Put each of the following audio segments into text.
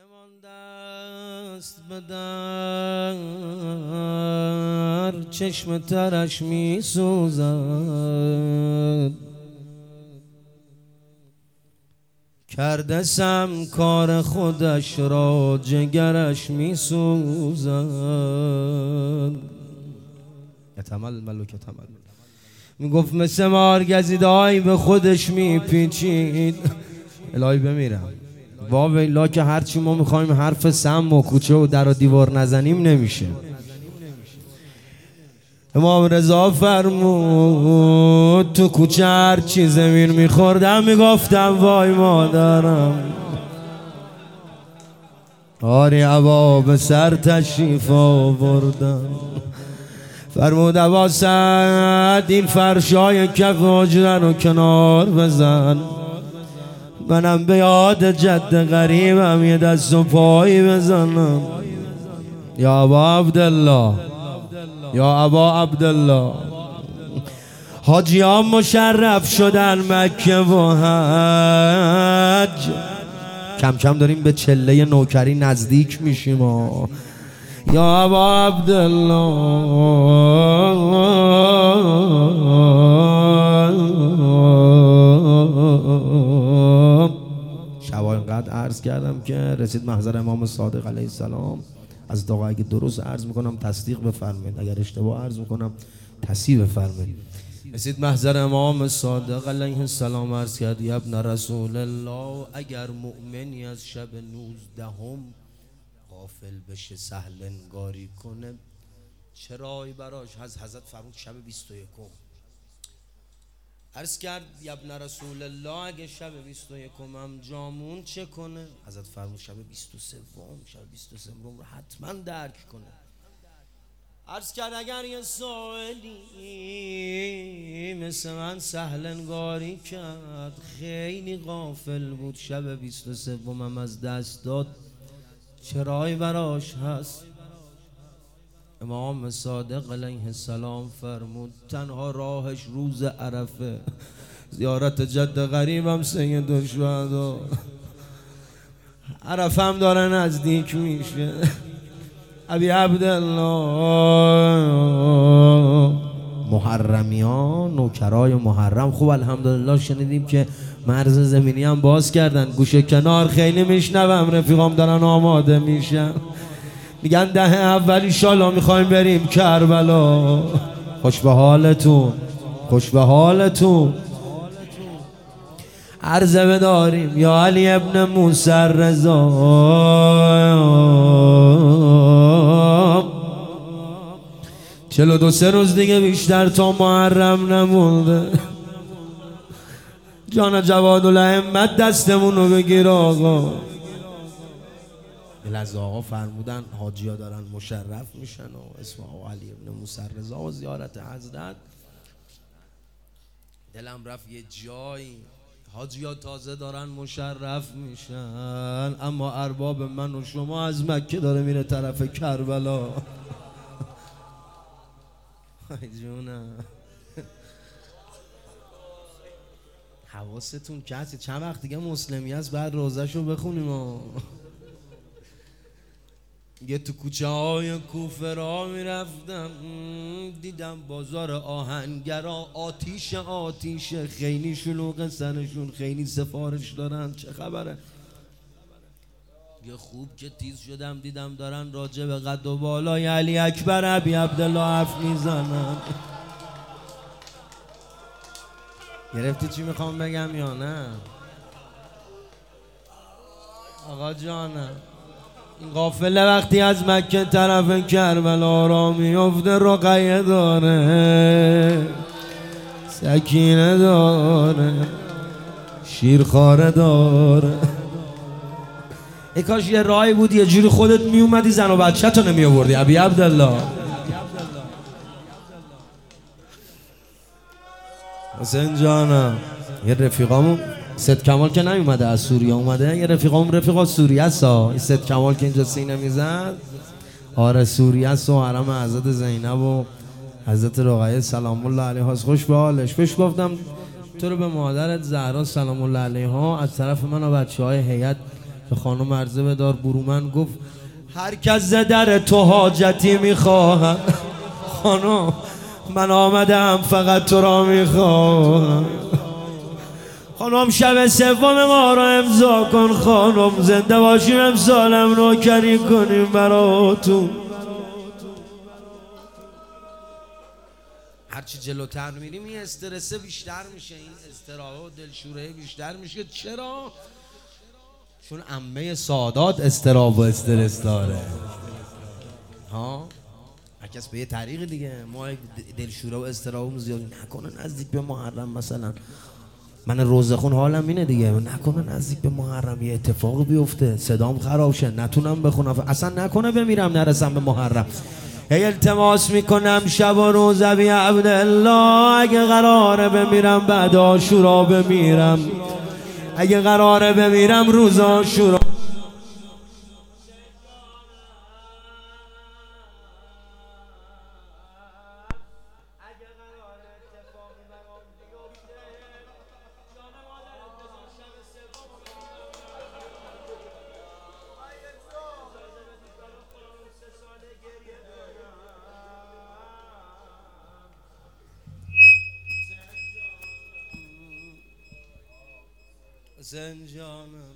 مانده است به در چشم ترش می سوزد، کرده سم کار خودش را جگرش می سوزد. یتململ و کتململ می گفت مثل مار گزیده‌ای به خودش می پیچید. الهی بمیرم واویلا که هرچی ما میخوایم حرف سم و کوچه و در و دیوار نزنیم نمیشه. امام رضا فرمود تو کوچه هرچی زمین میخوردم میگفتم وای مادرم، آری عبا به سر تشریف آوردم. فرمود عبا سعد این فرشای کف حجره رو کنار بزن، منم به یاد جد غریبم یه دست و پایی بزنم. یا ابا عبدالله، یا ابا عبدالله. حاجیان مشرف شدن مکه و حج، کم کم داریم به چله نوکری نزدیک میشیم. یا ابا عبدالله. شبا اینقدر عرض کردم که رسید محضر امام صادق علیه السلام. از داغا اگه درست عرض میکنم تصدیق بفرمایید، اگر اشتباه عرض میکنم تصحیح بفرمایید. رسید محضر امام صادق علیه السلام، عرض کرد یا ابن رسول الله، اگر مؤمنی از شب 19 غافل بشه سهل انگاری کنه چرایی براش؟ حضرت فرمود شب 21. عرض کرد یا ابن رسول الله اگه شب 21 جامون چه کنه؟ حضرت فرمود شب 23 رو حتما درک کنه. عرض کرد اگر یه سائلی مثل من سهل انگاری کرد خیلی غافل بود شب 23 از دست داد چرایی براش هست؟ امام صادق علیه السلام فرمود تنها راهش روز عرفه، زیارت جد غریبم سید الشهدا. عرفه هم داره نزدیک میشه. ابی عبدالله، محرمیان نوکرای محرم خوب الحمدلله شنیدیم که مرز زمینی هم باز کردن. گوشه کنار خیلی میشنوم رفیقام دارن آماده میشن، میگن 10 اول ایشالا میخوایم بریم کربلا. خوش به حالتون، خوش به حالتون. عرضه بداریم یا علی ابن موسی رضا، 42 روز دیگه بیشتر تا محرم نمونده. جان جواد الائمت دستمون رو بگیر آقا. از آقا فرمودن حاجی ها دارن مشرف میشن و اسم آقا علی ابن موسی رضا و زیارت حضرت. دلم رفت یه جایی حاجی ها تازه دارن مشرف میشن اما ارباب من و شما از مکه داره میره طرف کربلا. جونم حواستون کسی چند وقت دیگه مسلمی هست بعد روزشو بخونیم. یه تو کوچه های کوفه را میرفتم دیدم بازار آهنگرا آتیش خیلی شلوغ سرشون، خیلی سفارش دارن. چه خبره؟ یه خوب که تیز شدم دیدم دارن راجع به قد و بالای علی اکبر ابی عبدالله حرف میزنن. گرفتی چی میخوام بگم یا نه؟ آقا جانم این قافله وقتی از مکه طرف کربلا را میفته رقیه داره، سکینه داره، شیرخواره داره. ای کاش یه راهی بود یه جوری خودت میومدی زن و بچه تو نمی آوردی ابی عبدالله. حسین جانم یه رفیقامون سید کمال که نیومده از سوریه اومده، یه رفیقام رفیقا سوریه سا سید کمال که اینجا سینه میزد. آره سوریه سا حرم حضرت زینب و حضرت رقیه سلام الله علیها. خوش به حالش. بهش گفتم تو رو به مادرت زهرا سلام الله علیها از طرف من و بچه های هیئت به خانم عرضه بدار برومن گفت هر کس ز در تو حاجتی میخواهم خانم من آمدم فقط تو را میخواهم خانم شب سوم ما را امضا کن خانم زنده باشیم امسالم نوکری کنیم براتون. هرچی جلوتر میریم این استرسه بیشتر میشه، این اضطراب و دلشوره بیشتر میشه. چرا؟ چون عمه سادات اضطراب و استرس داره. ها هرکس به یه طریق دیگه. ما دلشوره و اضطرابم زیاد نکنه نزدیک به محرم مثلا من روزخون حالم اینه دیگه، نکنه نزدیک به محرم یه اتفاق بیفته صدام خراب شه نتونم بخونم، اصلا نکنه بمیرم نرسم به محرم. هی التماس میکنم شب و روز ابی عبدالله اگه قراره بمیرم بعد عاشورا بمیرم، اگه قراره بمیرم روز عاشورا. زنجانم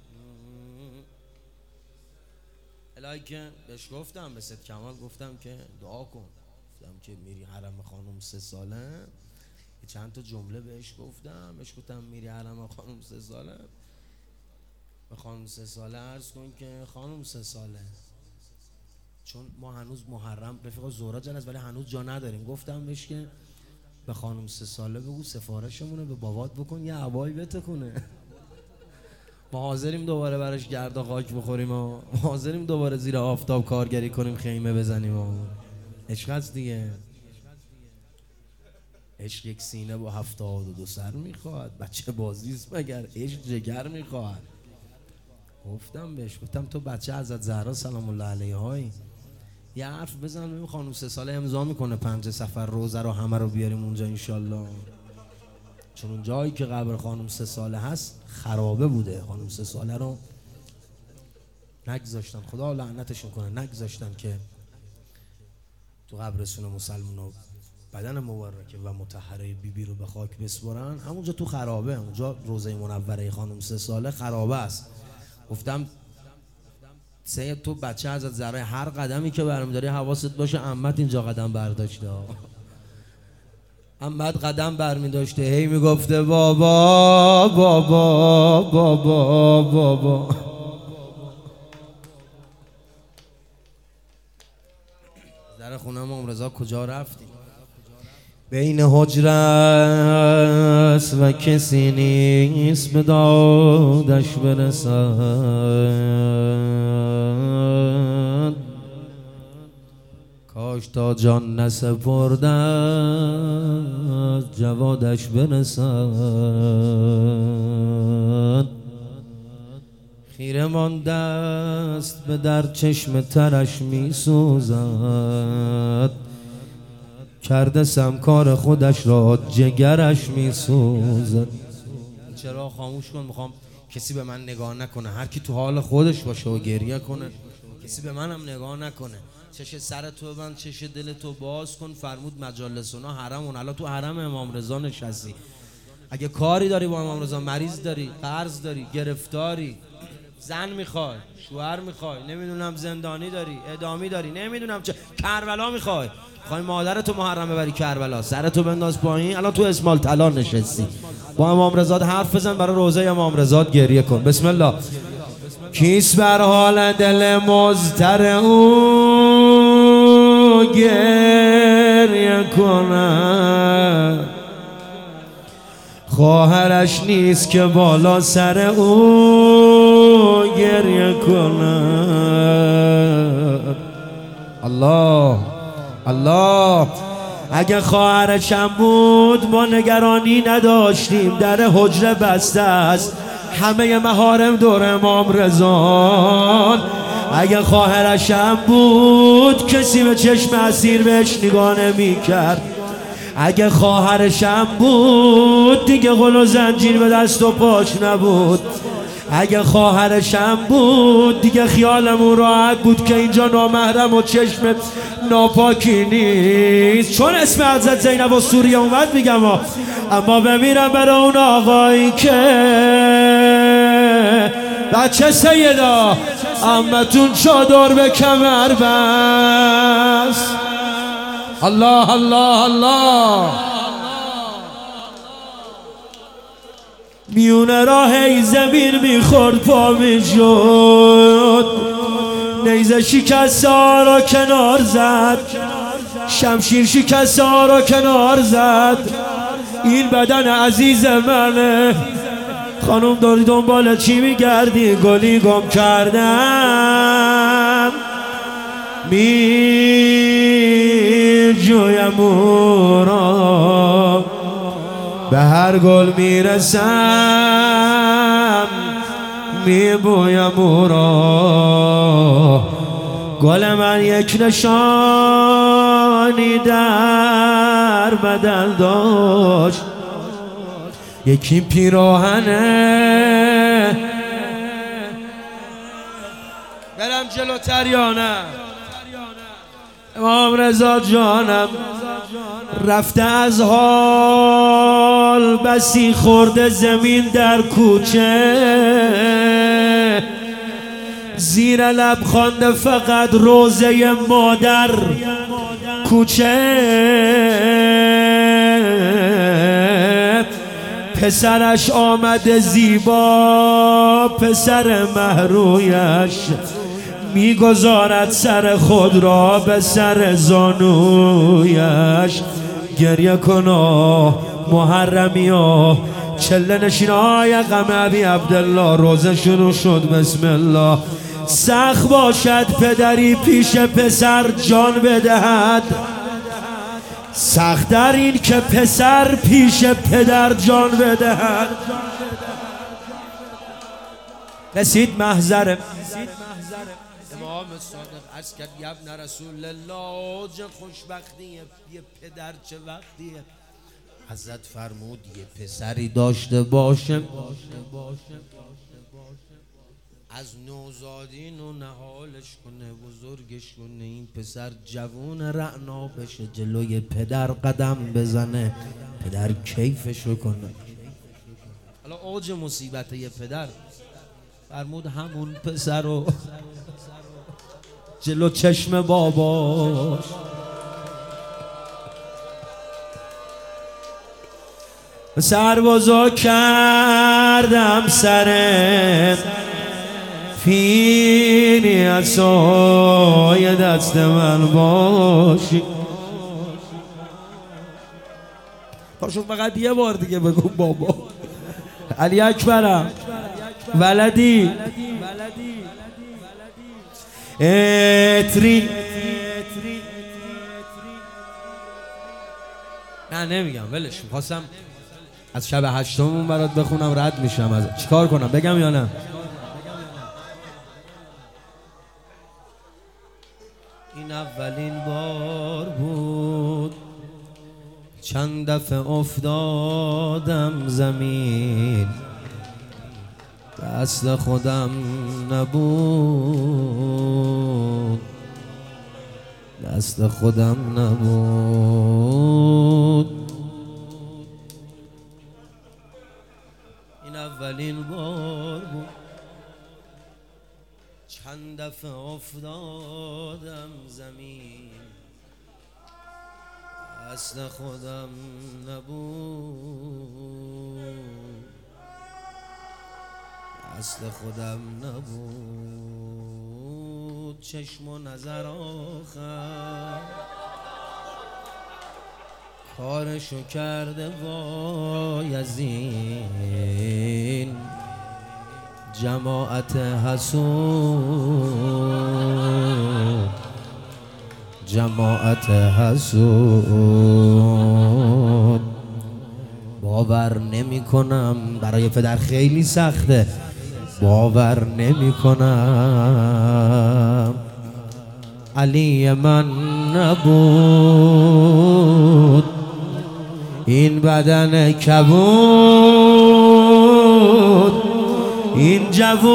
الهی که بهش گفتم به ست کمال گفتم که دعا کن، گفتم که میری حرم خانم 3 ساله چند تا جمله بهش گفتم میری حرم خانم 3 ساله به خانم 3 ساله عرض کن که خانم 3 ساله چون ما هنوز محرم رفیق زهرا جلس ولی هنوز جا نداریم. گفتم بهش که به خانم 3 ساله بگو سفارشمونه به بابات بکن یه هوایی بتکونه. ما حاضریم دوباره براش گرد و خاک بخوریم و حاضریم دوباره زیر آفتاب کارگری کنیم خیمه بزنیم و عشق هست دیگه. عشق یک سینه با 72 سر میخواد، بچه بازیست مگر عشق جگر میخواد. گفتم بهش گفتم تو بچه حضرت زهرا سلام الله علیها یه حرف بزن ببین خانم 3 ساله امضا میکنه 5 سفر روزه رو همه رو بیاریم اونجا انشالله، چون اون جایی که قبر خانم 3 ساله هست خرابه بوده. خانم 3 ساله رو نگذاشتن، خدا لعنتشون کنه، نگذاشتن که تو قبرستون مسلمونا بدن مبارکه و مطهره بیبی رو به خاک بسپرن. همونجا تو خرابه، اونجا روضه منوره خانم 3 ساله خرابه است. گفتم سید تو بچه حضرت زهرا هر قدمی که برمی‌داری حواست باشه عمت اینجا قدم برداشته، عمت قدم برمی‌داشته هی میگفته بابا بابا بابا بابا. در خونه امام رضا کجا رفتیم؟ بین حجره است و کسی نیست به دادش برسد، کاش تا جان نسپرده از جوادش برسد. خیره مانده است به در چشم ترش می سوزد، کرده سمکار خودش را جگرش می سوزد. چرا خاموش کن میخوام کسی به من نگاه نکنه، هر کی تو حال خودش باشه و گریه کنه، کسی به منم نگاه نکنه. چش سر تو بند چش دل تو باز کن، فرمود مجالسونا حرمون. الان تو حرم امام رضا نشستی، اگه کاری داری با امام رضا، مریض داری، قرض داری، گرفتاری، زن میخوای، شوهر میخوای، نمیدونم زندانی داری، اعدامی داری، نمیدونم چه، کربلا میخوای مادرتو محرم ببری کربلا، سرتو بنداز پایین. الان تو اسمال طلا نشستی، با امام رضا حرف بزن، برای روزه امام رضا گریه کن. بسم الله. کیست بر حال دل مضطر او گریه کنه، خواهرش نیست که بالا سر او گریه کنه. الله الله. اگه خواهرشم بود ما نگرانی نداشتیم، در حجره بسته است، همه محارم دور امام رضا. اگه خواهرشم بود کسی به چشم اسیر بهش نگاه نمی کرد، اگه خواهرشم بود دیگه غل و زنجیر به دست و پاش نبود، اگه خواهرشم بود دیگه خیالمون راحت بود که اینجا نامحرم و چشم ناپاکی نیست. چون اسم حضرت زینب و سوریه اومد میگم اما بمیرم برای اون آقایی که بچه سیدا عمتون چادر به کمر بست. الله الله الله. میونه راه ای زمین میخورد پا میشد، نیزه شکسته ها را کنار زد، شمشیر شکسته ها را کنار زد. این بدن عزیز منه. خانم داری دنبال چی میگردی؟ گلی گم کردم میجویم او را، به هر گل میرسم میبویم او را. گل من یک نشانی در بدن داشت، یکی پیراهنه. برم جلوتر یا نه؟ امام رضا جانم رفته از حال بسی خورده زمین در کوچه، زیر لب خوانده فقط روزه مادر کوچه. پسرش آمده زیبا، پسر مهرویش میگذارد سر خود را به سر زانویش. گریه کنا محرمیا، چله نشینای غم ابی عبدالله. روزه شروع شد بسم الله. سخت باشد پدری پیش پسر جان بدهد، سخت در این که پسر پیش پدر جان بدهد. رسید محضر امام صادق عرض کرد ابن رسول الله، چه خوشبختیه یه پدر چه وقتیه. حضرت فرمود یه پسری داشته باشم از نوزادین و نهالش کنه بزرگش کنه، این پسر جوون رعنا بشه جلوی پدر قدم بزنه، پدر کیفشو کنه. حالا اوج مصیبت یه پدر فرمود همون پسر رو جلو چشم باباش سر بزرگ کردم سر فینی عصای دست من باشی. پاشو فقط یه بار دیگه بگو بابا. علی اکبرم ولدی اتری. نه نمیگم ولش، خواستم از شب هشتمون برات بخونم رد میشم از چیکار کنم بگم یا نه؟ این اولین بار بود چند دفعه افتادم زمین، دست خودم نبود، دست خودم نبود. این اولین بار بود چند دفعه افتادم زمین، دست خودم نبود، دست خودم نبود. چشم و نظر آخر کارشو کرده وای از این جماعت حسود، جماعت حسود. باور نمی کنم، برای پدر خیلی سخته، باور نمی کنم علی من نبود، این بدن کبود این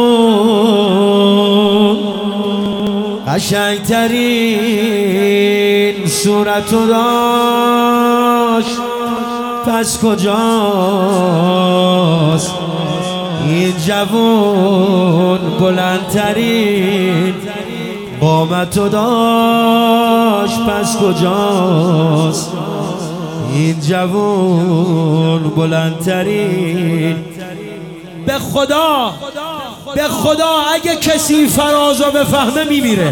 جوون قشنگترین صورتو داشت، پس کجاست؟ این جوون بلندترین قامتو داشت، پس کجاست؟ این جوون بلندترین. به خدا اگه کسی فرازو بفهمه میمیره.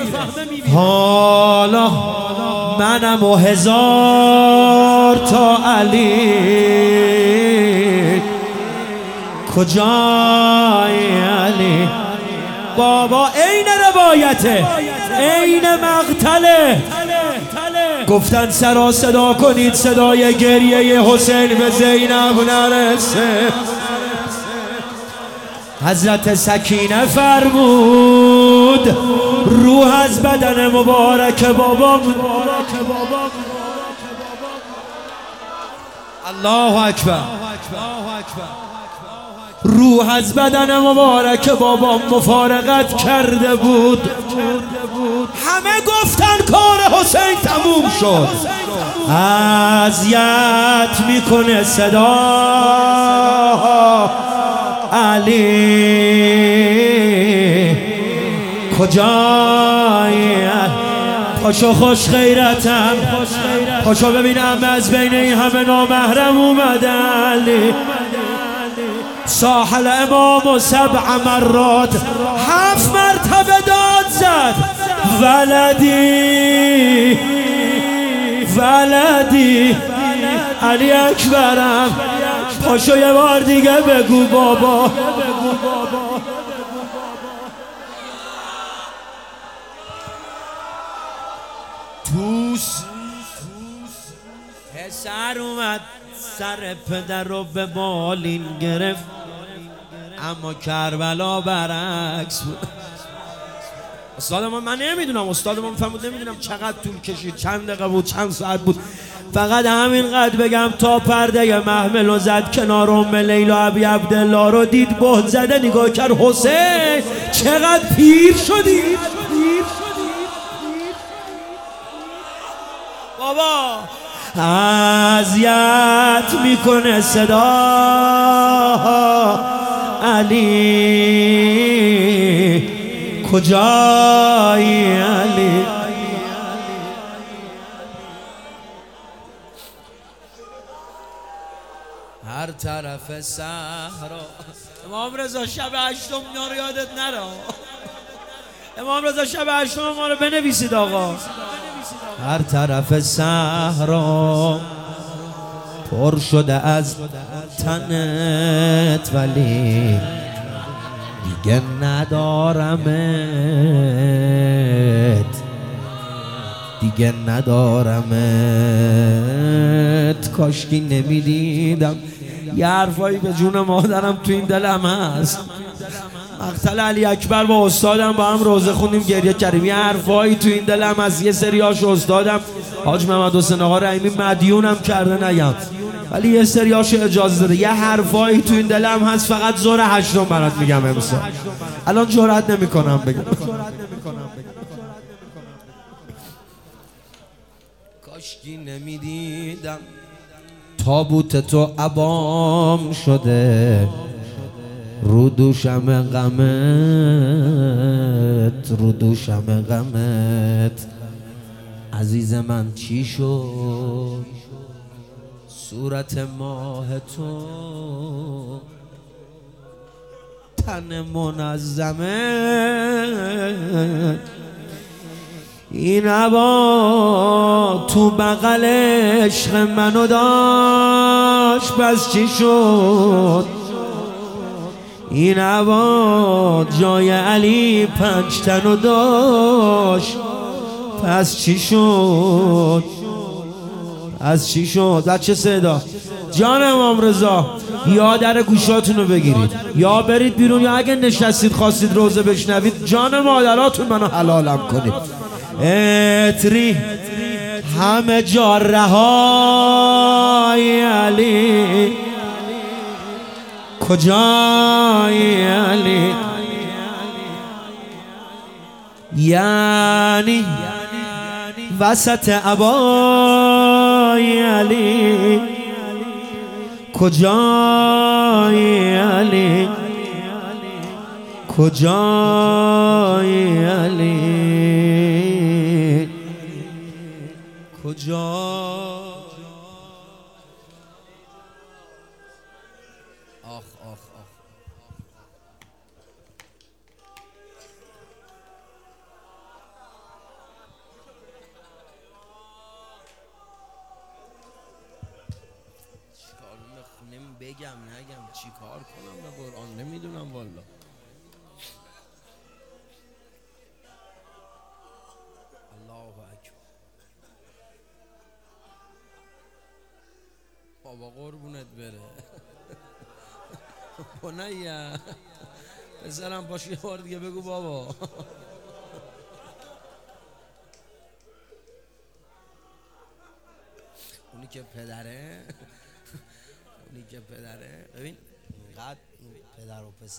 حالا منم و 1000 تا علی، کجای علی؟ بابا عین روایته، عین مقتله. گفتن سرا صدا کنید، صدای گریه حسین به زینب نرسه. حضرت سکینه فرمود روح از بدن مبارک بابام. الله اکبر. روح از بدن مبارک بابام مفارقت کرده بود. همه گفتن کار حسین تموم شد. اذیت میکنه صدا علی، کجای؟ پاشو خوش غیرتم، پاشو ببینم از بین این همه نامحرم اومده علی. ساحل امام و 7 مرات 7 مرتبه داد زد ولدی ولدی. علی اکبرم پاشو یه بار دیگه بگو بابا. توس پسر اومد سر پدر رو به بالین گرفت، اما کربلا برعکس بود. استاد من نمیدونم، استاد من فرمود نمیدونم چقدر طول کشید، چند دقیقه بود، چند ساعت بود. فقط همینقدر بگم تا پرده محمل رو زد کنار ام لیلا ابی عبدالله رو دید بهت زده، نگاه کرد حسین چقدر پیر شدی بابا. اذیت میکنه صدا علی، کجای علی؟ هر طرف صحرا. امام رضا شب 8 اینا رو یادت نره. امام رضا شب 8 ما رو بنویسید آقا. هر طرف صحرا پر شده از تنت، ولی دیگه ندارمت، دیگه ندارمت. کاشکی نمیدیدم. یه حرفایی به جون مادرم تو این دلم هست. مقتل علی اکبر با استادم با هم روزه خوندیم، گریه کردیم. یه حرفایی تو این دلم هست. یه سریاش استادم حاج محمد حسین آقا رحیمی مدیونم کرده نگم، ولی یه سریاش اجازه داده. یه حرفایی تو این دلم هست، فقط ظهر 8 برات میگم امسال. الان جرئت نمیکنم بگم. کاشکی نمیدیدم تابوت تو عبام شده، رو دوشم غمت، رو دوشم غمت. عزیز من چی شد؟ صورت ماه تو تن منظمه. این عبا تو بغل عشق منو داشت، پس چی شد؟ این عبا جای علی 5 تنو داشت، پس چی شد؟ از چی شد؟ بچه صدا جان امام رضا، یا در گوشاتونو بگیرید یا برید بیرون، یا اگه نشستید خواستید روزه بشنوید جان مادراتون منو حلالم کنید. اتری همه جا رهای علی، کجای علی، یعنی وسط عبای علی، کجای علی، کجای علی، کجا. آخ آخ آخ. چیکار بگم نگم چیکار کنم به قرآن نمیدونم والا. الله اکبر. بابا قربونت بره. بنیا پسرم باش یه بار دیگه بگو بابا. اونی که پدره، اونی که پدره، ببین اینقدر پدر و پسر،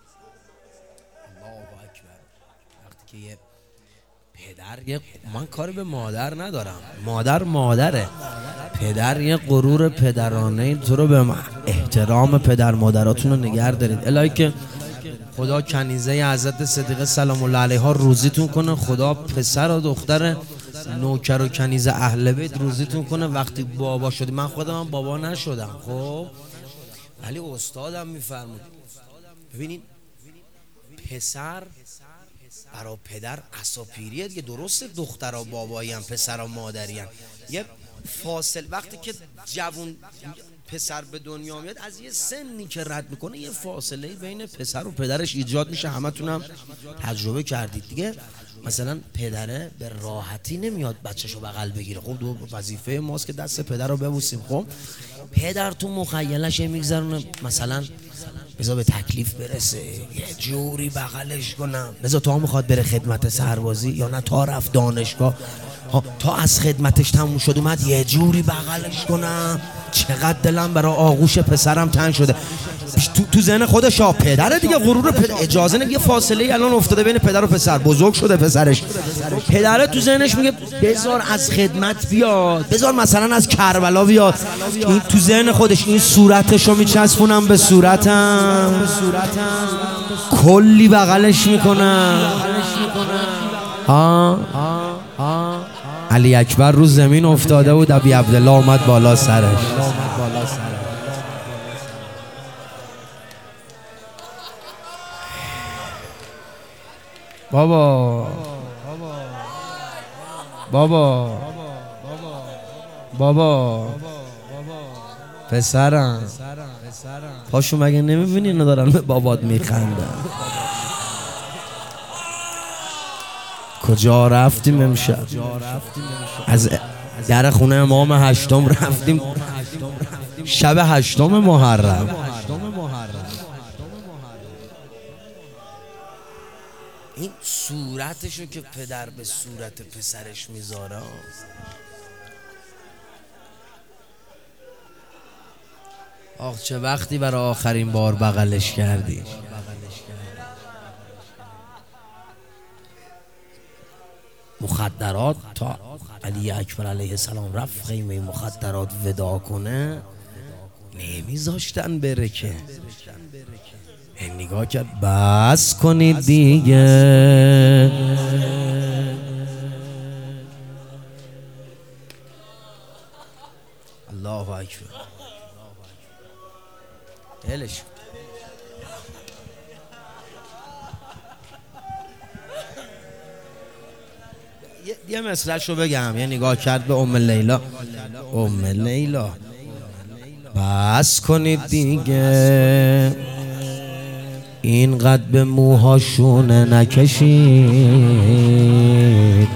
الله اکبر. وقتی که یه پدر، من کاری به مادر ندارم، مادر مادره، پدر یه غرور پدرانه، تو رو به احترام پدر مادراتون رو نگه دارید. الهی که خدا کنیزه حضرت صدیقه سلام الله علیها روزیتون کنه، خدا پسر و دختر نوکر و کنیزه اهل بیت روزیتون کنه. وقتی بابا شدی، من خودم بابا نشدم خب، ولی استادم میفرمود ببینید پسر برای پدر اساپیریه دیگه. درسته دخترها بابایی هم، پسرها مادری هم، یه فاصل وقتی که جوون پسر به دنیا میاد از یه سنی که رد میکنه یه فاصله بین پسر و پدرش ایجاد میشه. همتون هم تجربه کردید دیگه. مثلا پدره به راحتی نمیاد بچه‌شو بغل بگیره، خب دو وظیفه ماست که دست پدر رو ببوسیم. خب پدر تو مخیلش میگذرونه مثلا بذار به تکلیف برسه یه جوری بغلش کنم، بذار تا میخواد بره خدمت سربازی یا نه تا رفت دانشگاه، تا از خدمتش تموم شد اومد یه جوری بغلش کنم. چقدر دلم برای آغوش پسرم تنگ شده. تو ذهن خودش پدره دیگه، غرور پدر. اجازه نمیده، یه فاصله الان افتاده بین پدر و پسر، بزرگ شده پسرش، پدره تو ذهنش میگه بذار از خدمت بیاد، بذار مثلا از کربلا بیاد. این تو ذهن خودش این صورتشو میچسبونم به صورتم، کلی بغلش میکنم. علی اکبر رو زمین افتاده بود، ابی عبدالله اومد بالا سرش. بابا بابا بابا پسرم پاشو مگه نمیبینی اینا دارن به بابات میخندن؟ کجا رفتیم امشب؟ از در خونه امام هشتم رفتیم شب 8 محرم. این صورتشو که پدر به صورت پسرش میذاره، آخ چه وقتی برای آخرین بار بغلش کردی. مخدرات تا علی اکبر علیه السلام رفت خیمه مخدرات ودا کنه نمیذاشتن بره که. نگاه کرد بس کنید دیگه، الله اکبر. هلش یه مثلش رو بگم. یه نگاه کرد به ام لیلا، ام لیلا بس کنید دیگه، اینقدر به موهاشونه نکشید.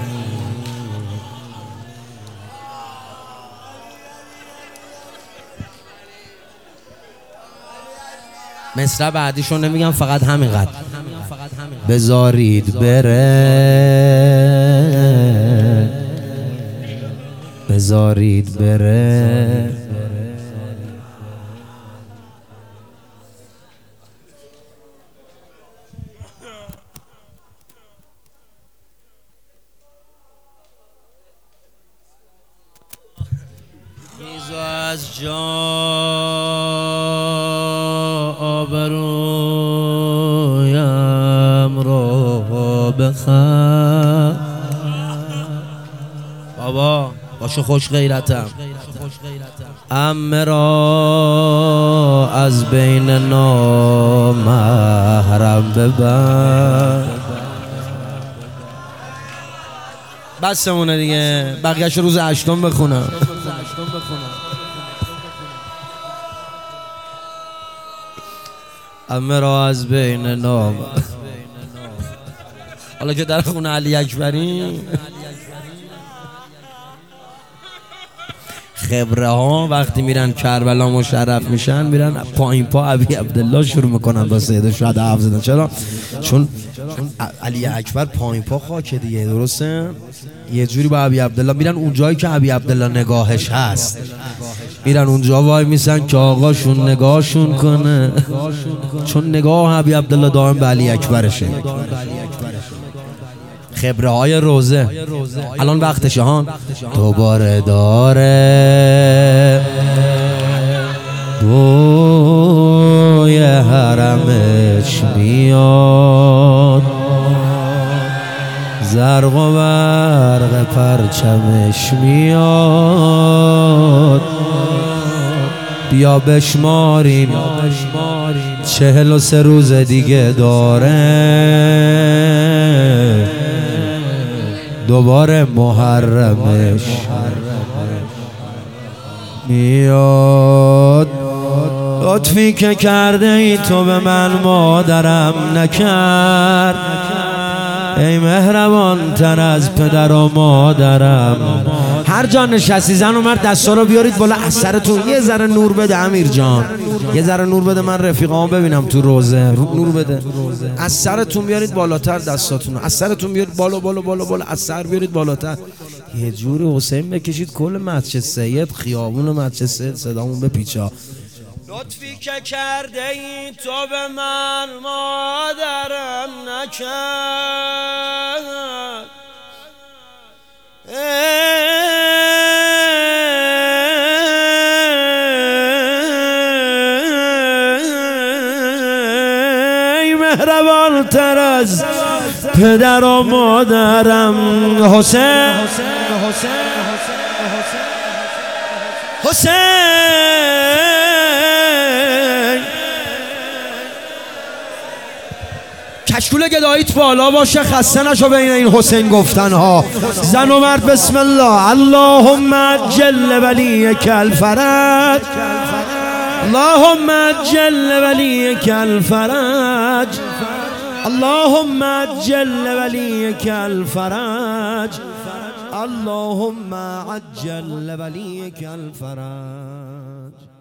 مصرع بعدیشو نمیگم، فقط همینقدر بذارید بره، بذارید بره. از جا آبرویم رو بخر بابا باشه خوش غیرتم عمه را از بین نامحرم ببر بسمونه دیگه بقیهش روز 8 بخونم عمه را از بین نام حالا که در خونه علی اکبری خبره ها وقتی میرن کربلا مشرف میشن میرن پایین پا ابی عبدالله شروع میکنن با سید شهدا حرف زدن. چرا؟ چون علی اکبر پایین پا خاکه دیگه، درسته؟ یه جوری با ابی عبدالله میرن اون جایی که ابی عبدالله نگاهش هست، میرن اونجا وای میسن که آقاشون نگاهشون کنه، چون نگاه ابی عبدالله دائم به علی اکبرشه. خبره های روزه الان وقتشه ها. دوباره داره بوی حرمش میاد، زرق و برق پرچمش میاد، بیا بشماریم 43 روز دیگه داره دوباره محرمش میاد. لطفی که کرده ای تو به من مادرم نکرد، ای مهربان تر از پدر و مادرم. هر جا نشستی زن و مرد دستا رو بیارید بالا از سرتون، یه ذره نور بده امیر جان، یه ذره نور بده من رفیقامو ببینم تو روزه، نور بده. از سرتون بیارید بالاتر دستاتون، از سرتون بیارید بالا بالا بالا بالا، از سر بیارید بالاتر. یه جوری حسین بکشید کل مسجد سید، خیابون مسجد سید صدامون به پیچا. لطفی که کرده ای تو به من مادرم نکرد، ای مهربان تر از پدر و مادرم. حسین کشکول گداییت بالا باشه، خسته نشو بین این حسین گفتن ها. زن و مرد بسم الله. اللهم عجل ولیک الفرج، اللهم عجل ولیک الفرج، اللهم عجل ولیک الفرج، اللهم عجل ولیک الفرج.